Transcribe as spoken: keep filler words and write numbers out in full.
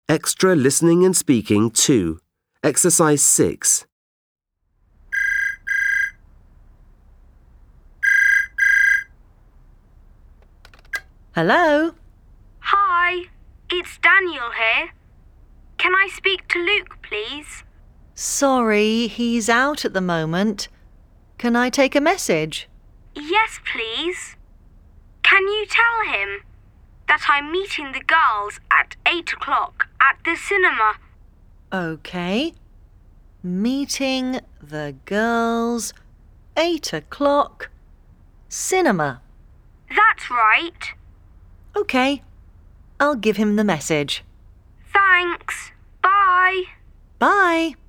Extra Listening and Speaking two. Exercise six. Hello? Hi, it's Daniel here. Can I speak to Luke, please? Sorry, he's out at the moment. Can I take a message? Yes, please. Can you tell him that I'm meeting the girls at eight o'clock at the cinema? OK. Meeting the girls, eight o'clock, cinema. That's right. OK. I'll give him the message. Thanks. Bye. Bye.